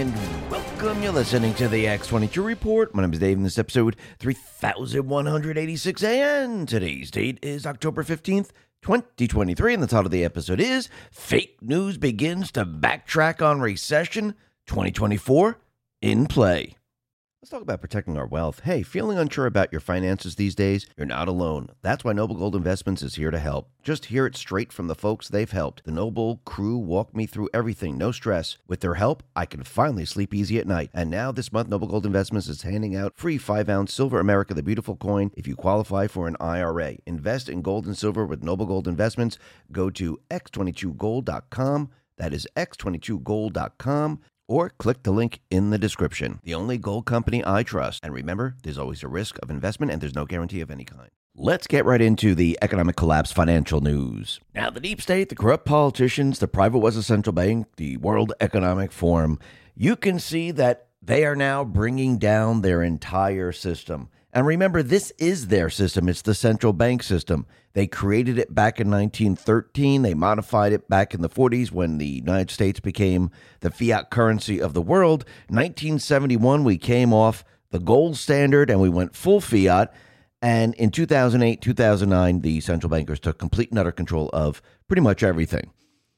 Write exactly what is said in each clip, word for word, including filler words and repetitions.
and welcome. You're listening to the X twenty-two Report. My name is Dave, and this is episode three thousand one hundred eighty-six, and today's date is October fifteenth, twenty twenty-three, and the title of the episode is Fake News Begins to Backtrack on Recession twenty twenty-four in Play. Let's talk about protecting our wealth. Hey, feeling unsure about your finances these days? You're not alone. That's why Noble Gold Investments is here to help. Just hear it straight from the folks they've helped. The Noble crew walked me through everything, no stress. With their help, I can finally sleep easy at night. And now this month, Noble Gold Investments is handing out free five ounce Silver America the Beautiful coin if you qualify for an I R A. Invest in gold and silver with Noble Gold Investments. Go to x twenty-two gold dot com. That is x twenty-two gold dot com. Or click the link in the description. The only gold company I trust. And remember, there's always a risk of investment and there's no guarantee of any kind. Let's get right into the economic collapse financial news. Now, the deep state, the corrupt politicians, the private was a central bank, the World Economic Forum, you can see that they are now bringing down their entire system. And remember, this is their system. It's the central bank system. They created it back in nineteen thirteen. They modified it back in the forties when the United States became the fiat currency of the world. nineteen seventy-one, we came off the gold standard and we went full fiat. And in two thousand eight, two thousand nine, the central bankers took complete and utter control of pretty much everything.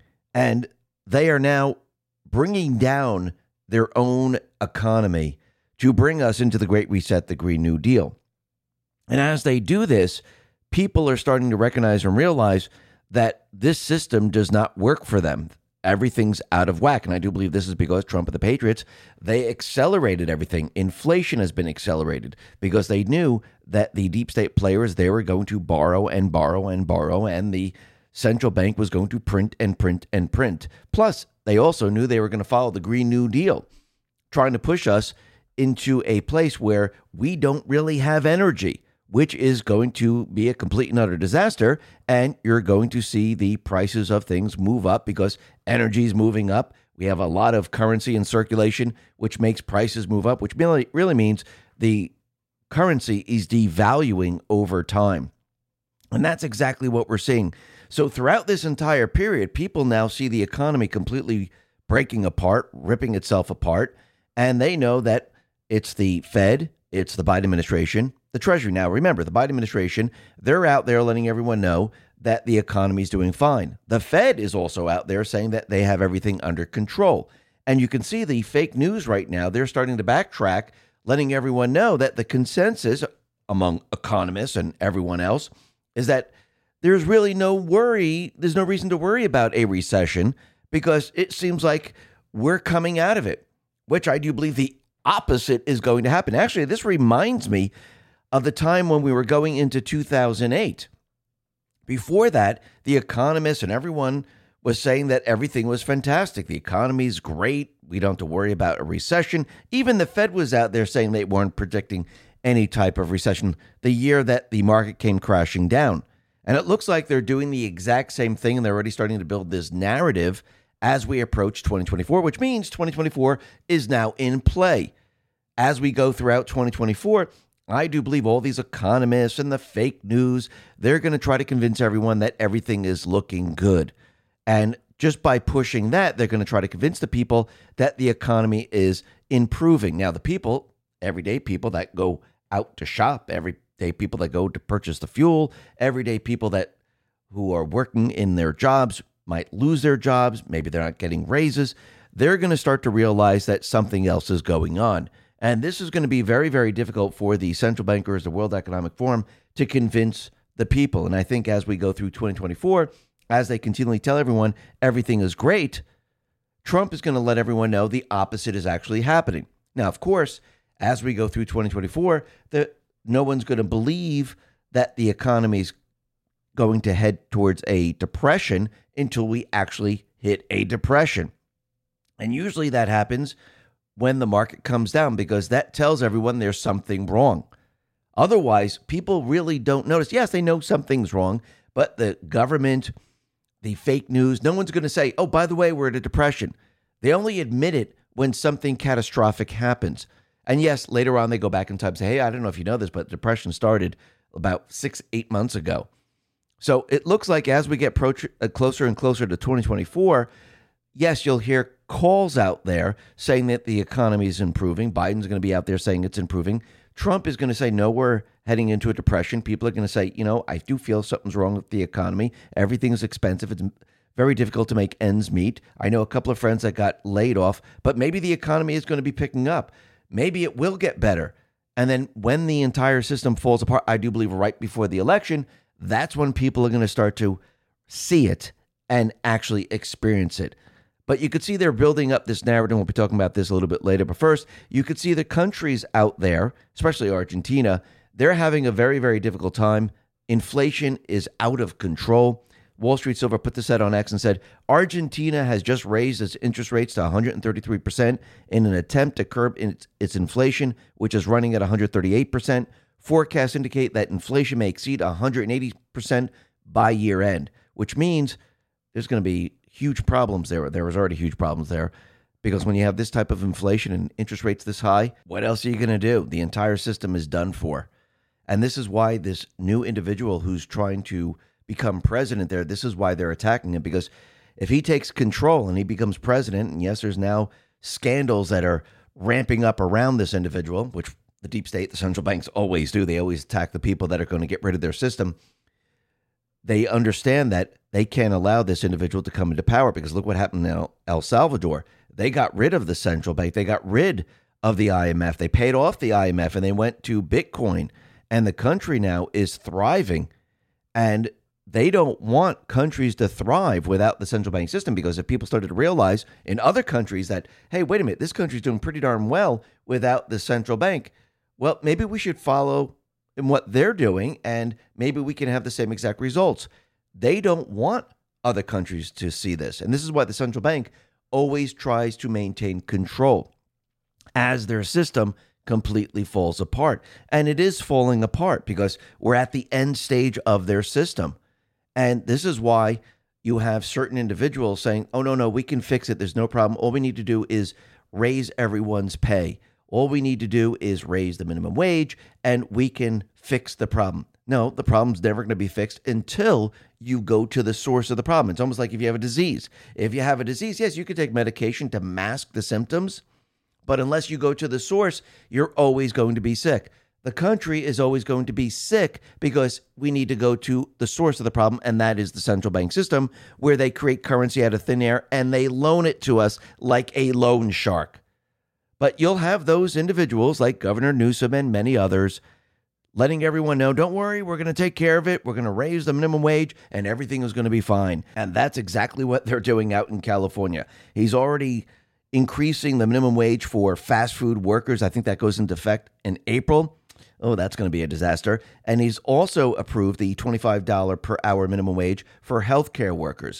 And they are now bringing down their own economy to bring us into the Great Reset, the Green New Deal. And as they do this, people are starting to recognize and realize that this system does not work for them. Everything's out of whack. And I do believe this is because Trump and the Patriots, they accelerated everything. Inflation has been accelerated because they knew that the deep state players, they were going to borrow and borrow and borrow, and the central bank was going to print and print and print. Plus, they also knew they were going to follow the Green New Deal, trying to push us into a place where we don't really have energy, which is going to be a complete and utter disaster. And you're going to see the prices of things move up because energy is moving up. We have a lot of currency in circulation, which makes prices move up, which really, really means the currency is devaluing over time. And that's exactly what we're seeing. So throughout this entire period, people now see the economy completely breaking apart, ripping itself apart. And they know that it's the Fed, it's the Biden administration, the Treasury. Now, remember, the Biden administration, they're out there letting everyone know that the economy is doing fine. The Fed is also out there saying that they have everything under control. And you can see the fake news right now. They're starting to backtrack, letting everyone know that the consensus among economists and everyone else is that there's really no worry. There's no reason to worry about a recession because it seems like we're coming out of it, which I do believe the opposite is going to happen. Actually, this reminds me of the time when we were going into two thousand eight. Before that, the economists and everyone was saying that everything was fantastic. The economy's great. We don't have to worry about a recession. Even the Fed was out there saying they weren't predicting any type of recession the year that the market came crashing down. And it looks like they're doing the exact same thing, and they're already starting to build this narrative as we approach twenty twenty-four, which means twenty twenty-four is now in play. As we go throughout twenty twenty-four, I do believe all these economists and the fake news, they're going to try to convince everyone that everything is looking good. And just by pushing that, they're going to try to convince the people that the economy is improving. Now, the people, everyday people that go out to shop, everyday people that go to purchase the fuel, everyday people that who are working in their jobs, might lose their jobs, maybe they're not getting raises, they're going to start to realize that something else is going on. And this is going to be very, very difficult for the central bankers, the World Economic Forum, to convince the people. And I think as we go through twenty twenty-four, as they continually tell everyone everything is great, Trump is going to let everyone know the opposite is actually happening. Now, of course, as we go through twenty twenty-four, the, no one's going to believe that the economy is going to head towards a depression until we actually hit a depression. And usually that happens when the market comes down because that tells everyone there's something wrong. Otherwise, people really don't notice. Yes, they know something's wrong, but the government, the fake news, no one's going to say, oh, by the way, we're at a depression. They only admit it when something catastrophic happens. And yes, later on, they go back in time and say, hey, I don't know if you know this, but depression started about six, eight months ago. So it looks like as we get pro- closer and closer to twenty twenty-four, yes, you'll hear calls out there saying that the economy is improving. Biden's going to be out there saying it's improving. Trump is going to say, no, we're heading into a depression. People are going to say, you know, I do feel something's wrong with the economy. Everything is expensive. It's very difficult to make ends meet. I know a couple of friends that got laid off, but maybe the economy is going to be picking up. Maybe it will get better. And then when the entire system falls apart, I do believe right before the election, that's when people are going to start to see it and actually experience it. But you could see they're building up this narrative. We'll be talking about this a little bit later. But first, you could see the countries out there, especially Argentina, they're having a very, very difficult time. Inflation is out of control. Wall Street Silver put this out on X and said, Argentina has just raised its interest rates to one hundred thirty-three percent in an attempt to curb its, its inflation, which is running at one hundred thirty-eight percent. Forecasts indicate that inflation may exceed one hundred eighty percent by year end, which means there's going to be huge problems there. There was already huge problems there because when you have this type of inflation and interest rates this high, what else are you going to do? The entire system is done for. And this is why this new individual who's trying to become president there, this is why they're attacking him, because if he takes control and he becomes president, and yes, there's now scandals that are ramping up around this individual, which the deep state, the central banks always do. They always attack the people that are going to get rid of their system. They understand that they can't allow this individual to come into power because look what happened in El Salvador. They got rid of the central bank. They got rid of the I M F. They paid off the I M F and they went to Bitcoin. And the country now is thriving. And they don't want countries to thrive without the central bank system because if people started to realize in other countries that, hey, wait a minute, this country's doing pretty darn well without the central bank, well, maybe we should follow in what they're doing, and maybe we can have the same exact results. They don't want other countries to see this. And this is why the central bank always tries to maintain control as their system completely falls apart. And it is falling apart because we're at the end stage of their system. And this is why you have certain individuals saying, oh, no, no, we can fix it. There's no problem. All we need to do is raise everyone's pay. All we need to do is raise the minimum wage and we can fix the problem. No, the problem's never going to be fixed until you go to the source of the problem. It's almost like if you have a disease. If you have a disease, yes, you can take medication to mask the symptoms, but unless you go to the source, you're always going to be sick. The country is always going to be sick because we need to go to the source of the problem, and that is the central bank system, where they create currency out of thin air and they loan it to us like a loan shark. But you'll have those individuals like Governor Newsom and many others letting everyone know, don't worry, we're going to take care of it. We're going to raise the minimum wage and everything is going to be fine. And that's exactly what they're doing out in California. He's already increasing the minimum wage for fast food workers. I think that goes into effect in April. Oh, that's going to be a disaster. And he's also approved the twenty-five dollars per hour minimum wage for healthcare workers.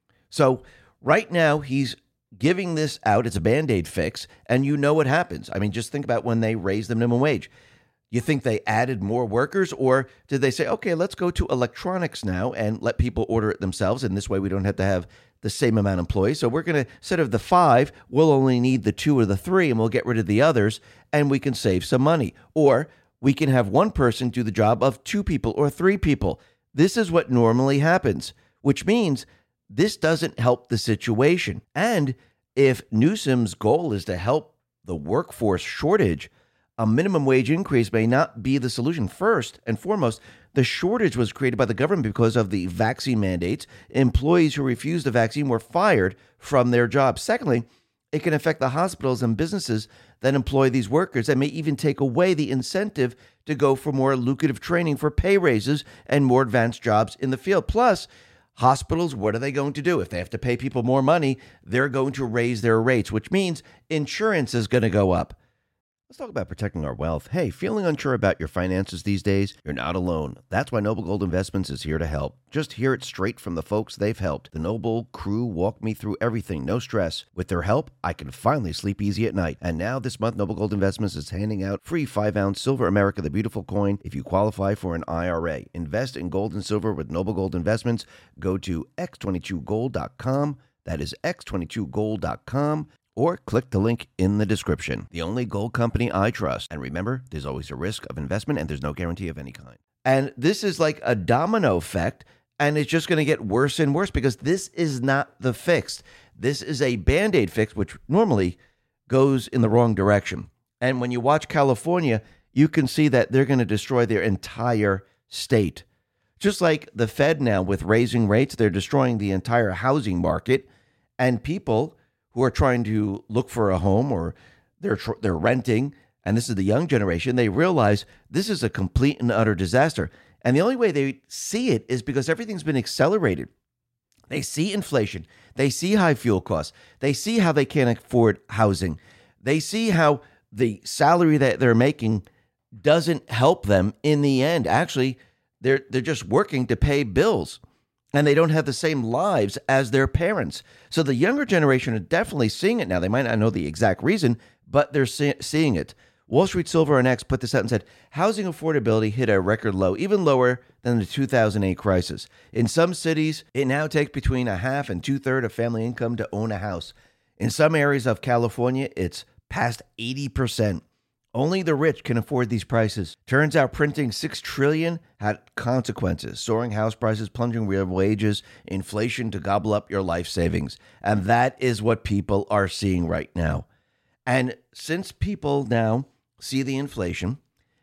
So right now he's giving this out. It's a Band-Aid fix, and you know what happens. I mean, just think about when they raised the minimum wage. You think they added more workers, or did they say, okay, let's go to electronics now and let people order it themselves, and this way we don't have to have the same amount of employees. So we're going to, instead of the five, we'll only need the two or the three, and we'll get rid of the others, and we can save some money. Or we can have one person do the job of two people or three people. This is what normally happens, which means this doesn't help the situation. And if Newsom's goal is to help the workforce shortage, a minimum wage increase may not be the solution. First and foremost, the shortage was created by the government because of the vaccine mandates. Employees who refused the vaccine were fired from their jobs. Secondly, it can affect the hospitals and businesses that employ these workers and may even take away the incentive to go for more lucrative training for pay raises and more advanced jobs in the field. Plus, hospitals, what are they going to do? If they have to pay people more money, they're going to raise their rates, which means insurance is going to go up. Let's talk about protecting our wealth. Hey, feeling unsure about your finances these days? You're not alone. That's why Noble Gold Investments is here to help. Just hear it straight from the folks they've helped. The Noble crew walked me through everything, no stress. With their help, I can finally sleep easy at night. And now this month, Noble Gold Investments is handing out free five ounce Silver America the Beautiful coin if you qualify for an I R A. Invest in gold and silver with Noble Gold Investments. Go to x twenty-two gold dot com. That is x twenty-two gold dot com. Or click the link in the description. The only gold company I trust. And remember, there's always a risk of investment and there's no guarantee of any kind. And this is like a domino effect, and it's just going to get worse and worse because this is not the fix. This is a Band-Aid fix, which normally goes in the wrong direction. And when you watch California, you can see that they're going to destroy their entire state. Just like the Fed now with raising rates, they're destroying the entire housing market. And people who are trying to look for a home or they're tr- they're renting, and this is the young generation, they realize this is a complete and utter disaster. And the only way they see it is because everything's been accelerated. They see inflation. They see high fuel costs. They see how they can't afford housing. They see how the salary that they're making doesn't help them in the end. Actually, they're they're just working to pay bills, and they don't have the same lives as their parents. So the younger generation are definitely seeing it now. They might not know the exact reason, but they're see- seeing it. Wall Street Silver and X put this out and said, housing affordability hit a record low, even lower than the two thousand eight crisis. In some cities, it now takes between a half and two-thirds of family income to own a house. In some areas of California, it's past eighty percent. Only the rich can afford these prices. Turns out printing six trillion dollars had consequences. Soaring house prices, plunging real wages, inflation to gobble up your life savings. And that is what people are seeing right now. And since people now see the inflation,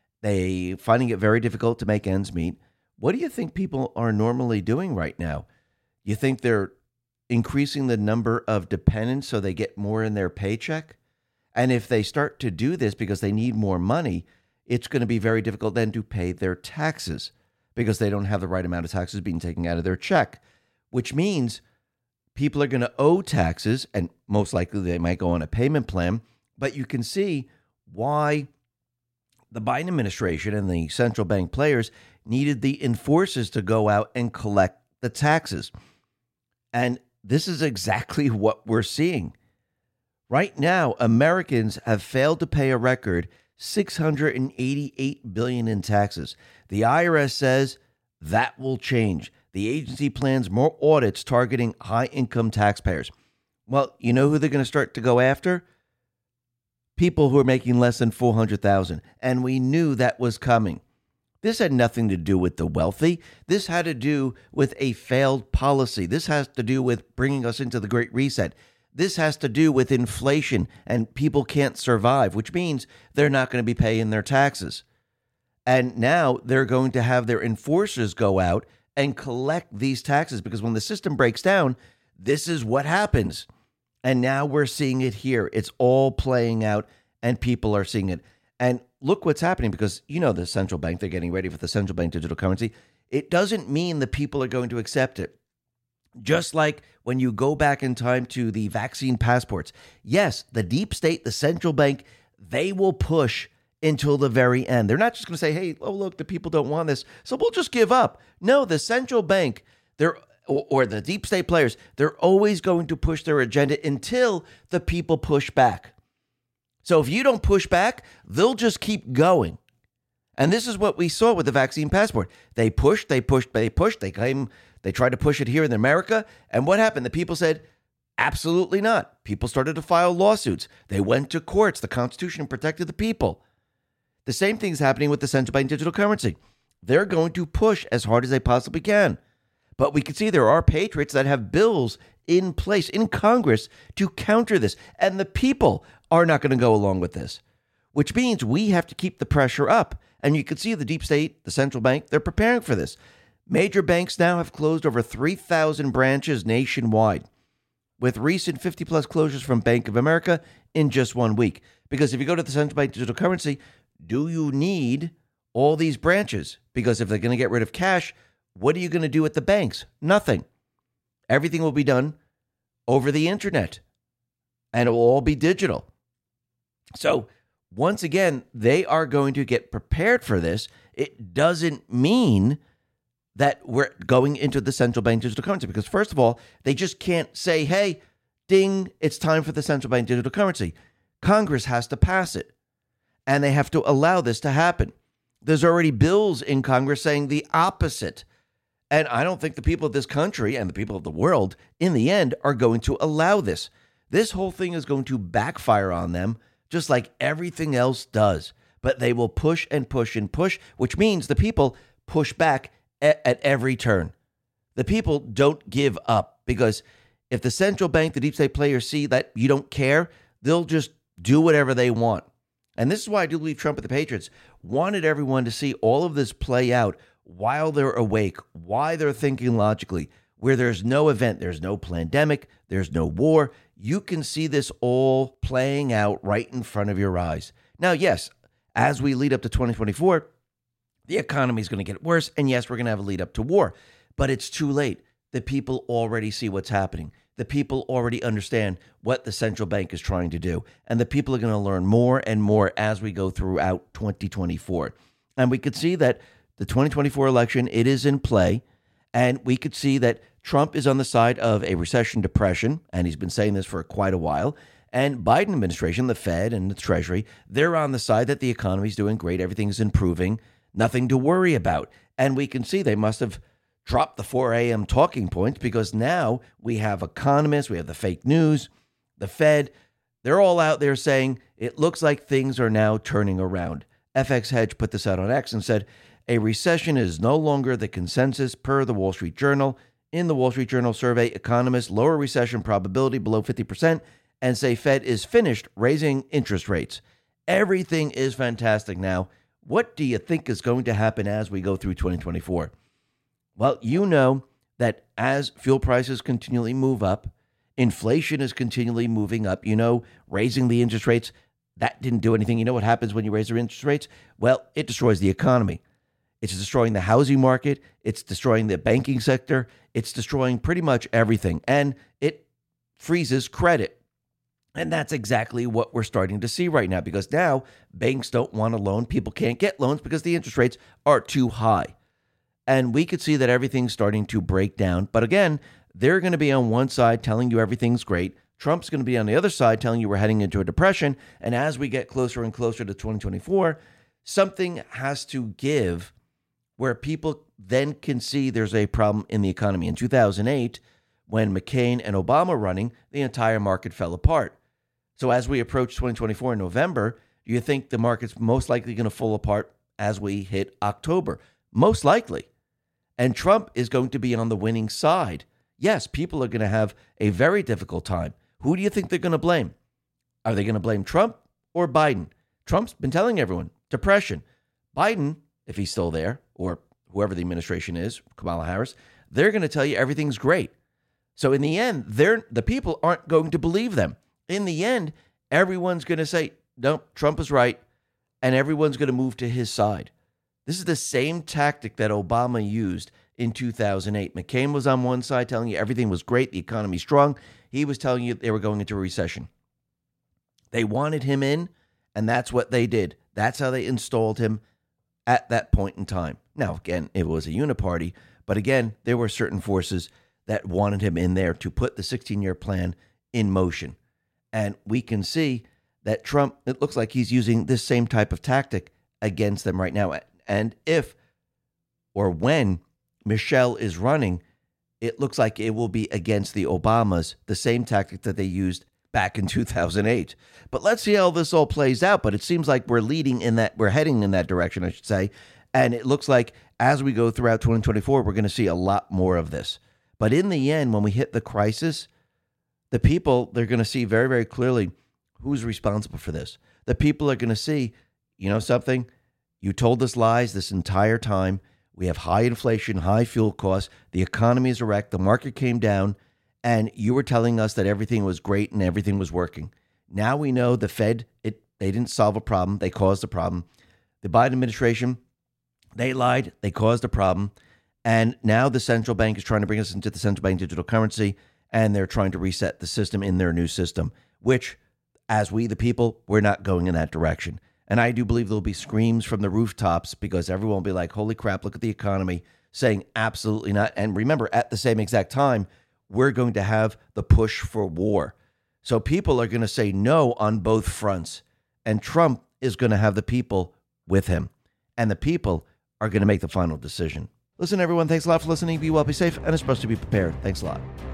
they finding it very difficult to make ends meet. What do you think people are normally doing right now? You think they're increasing the number of dependents so they get more in their paycheck? And if they start to do this because they need more money, it's going to be very difficult then to pay their taxes because they don't have the right amount of taxes being taken out of their check, which means people are going to owe taxes, and most likely they might go on a payment plan. But you can see why the Biden administration and the central bank players needed the enforcers to go out and collect the taxes. And this is exactly what we're seeing. Right now, Americans have failed to pay a record six hundred eighty-eight billion dollars in taxes. The I R S says that will change. The agency plans more audits targeting high-income taxpayers. Well, you know who they're going to start to go after? People who are making less than four hundred thousand dollars. And we knew that was coming. This had nothing to do with the wealthy. This had to do with a failed policy. This has to do with bringing us into the Great Reset. This has to do with inflation, and people can't survive, which means they're not going to be paying their taxes. And now they're going to have their enforcers go out and collect these taxes, because when the system breaks down, this is what happens. And now we're seeing it here. It's all playing out, and people are seeing it. And look what's happening, because, you know, the central bank, they're getting ready for the central bank digital currency. It doesn't mean the people are going to accept it. Just like when you go back in time to the vaccine passports. Yes, the deep state, the central bank, they will push until the very end. They're not just going to say, hey, oh, look, the people don't want this, so we'll just give up. No, the central bank, they're or, or the deep state players, they're always going to push their agenda until the people push back. So if you don't push back, they'll just keep going. And this is what we saw with the vaccine passport. They pushed, they pushed, they pushed. They came, they tried to push it here in America. And what happened? The people said, absolutely not. People started to file lawsuits. They went to courts. The Constitution protected the people. The same thing's happening with the central bank digital currency. They're going to push as hard as they possibly can. But we can see there are patriots that have bills in place in Congress to counter this. And the people are not going to go along with this, which means we have to keep the pressure up. And you can see the deep state, the central bank, they're preparing for this. Major banks now have closed over three thousand branches nationwide, with recent fifty plus closures from Bank of America in just one week. Because if you go to the central bank digital currency, do you need all these branches? Because if they're going to get rid of cash, what are you going to do at the banks? Nothing. Everything will be done over the internet, and it will all be digital. So once again, they are going to get prepared for this. It doesn't mean that we're going into the central bank digital currency, because first of all, they just can't say, hey, ding, it's time for the central bank digital currency. Congress has to pass it, and they have to allow this to happen. There's already bills in Congress saying the opposite. And I don't think the people of this country and the people of the world in the end are going to allow this. This whole thing is going to backfire on them, just like everything else does. But they will push and push and push, which means the people push back at, at every turn. The people don't give up, because If the central bank, the deep state players see that you don't care, they'll just do whatever they want. And this is why I do believe Trump and the Patriots wanted everyone to see all of this play out while they're awake, why they're thinking logically, where there's no event, there's no pandemic, there's no war. You can see this all playing out right in front of your eyes. Now, yes, as we lead up to twenty twenty-four, the economy is going to get worse. And yes, we're going to have a lead up to war, but it's too late. The people already see what's happening. The people already understand what the central bank is trying to do. And the people are going to learn more and more as we go throughout twenty twenty-four. And we could see that the twenty twenty-four election, it is in play. And we could see that Trump is on the side of a recession depression, and he's been saying this for quite a while. And Biden administration, the Fed and the Treasury, they're on the side that the economy is doing great, everything's improving, nothing to worry about. And we can see they must have dropped the four a.m. talking points, because now we have economists, we have the fake news, the Fed, they're all out there saying it looks like things are now turning around. F X Hedge put this out on X and said, a recession is no longer the consensus per the Wall Street Journal. In the Wall Street Journal survey, economists lower recession probability below fifty percent and say Fed is finished raising interest rates. Everything is fantastic now. What do you think is going to happen as we go through twenty twenty-four? Well, you know that as fuel prices continually move up, inflation is continually moving up. You know, raising the interest rates, that didn't do anything. You know what happens when you raise the interest rates? Well, it destroys the economy. It's destroying the housing market. It's destroying the banking sector. It's destroying pretty much everything. And it freezes credit. And that's exactly what we're starting to see right now, because now banks don't want to loan. People can't get loans because the interest rates are too high. And we could see that everything's starting to break down. But again, they're going to be on one side telling you everything's great. Trump's going to be on the other side telling you we're heading into a depression. And as we get closer and closer to twenty twenty-four, something has to give where people then can see there's a problem in the economy. In two thousand eight, when McCain and Obama were running, the entire market fell apart. So as we approach twenty twenty-four in November, do you think the market's most likely going to fall apart as we hit October? Most likely. And Trump is going to be on the winning side. Yes, people are going to have a very difficult time. Who do you think they're going to blame? Are they going to blame Trump or Biden? Trump's been telling everyone, depression. Biden, if he's still there, or whoever the administration is, Kamala Harris, they're going to tell you everything's great. So in the end, they're, the people aren't going to believe them. In the end, everyone's going to say, no, Trump is right, and everyone's going to move to his side. This is the same tactic that Obama used in two thousand eight. McCain was on one side telling you everything was great, the economy's strong. He was telling you they were going into a recession. They wanted him in, and that's what they did. That's how they installed him at that point in time. Now, again, it was a uniparty, but again, there were certain forces that wanted him in there to put the sixteen-year plan in motion. And we can see that Trump, it looks like he's using this same type of tactic against them right now. And if or when Michelle is running, it looks like it will be against the Obamas, the same tactic that they used back in two thousand eight. But let's see how this all plays out. But it seems like we're leading in that, we're heading in that direction, I should say. And it looks like as we go throughout twenty twenty-four, we're going to see a lot more of this. But in the end, when we hit the crisis, the people, they're going to see very, very clearly who's responsible for this. The people are going to see, you know something? You told us lies this entire time. We have high inflation, high fuel costs. The economy is a wreck. The market came down, and you were telling us that everything was great and everything was working. Now we know the Fed, it they didn't solve a problem. They caused a problem. The Biden administration, they lied. They caused a problem. And now the central bank is trying to bring us into the central bank digital currency, and they're trying to reset the system in their new system, which, as we, the people, we're not going in that direction. And I do believe there'll be screams from the rooftops because everyone will be like, holy crap, look at the economy, saying absolutely not. And remember, at the same exact time, we're going to have the push for war. So people are going to say no on both fronts. And Trump is going to have the people with him. And the people are going to make the final decision. Listen, everyone, thanks a lot for listening. Be well, be safe, and especially be prepared. Thanks a lot.